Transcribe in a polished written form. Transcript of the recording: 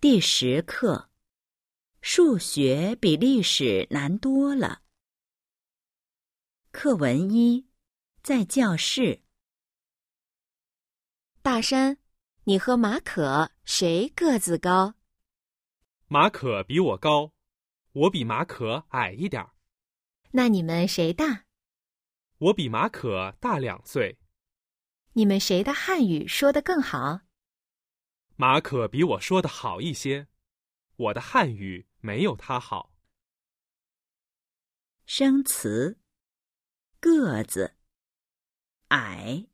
第10课，数学比历史难多了。课文1，在教室。 大山，你和马可谁个子高？ 马可比我高，我比马可矮一点儿。 那你们谁大？ 我比马可大2岁。 你们谁的汉语说得更好？ 马可比我说的好一些，我的汉语没有他好。 生词：个子、矮。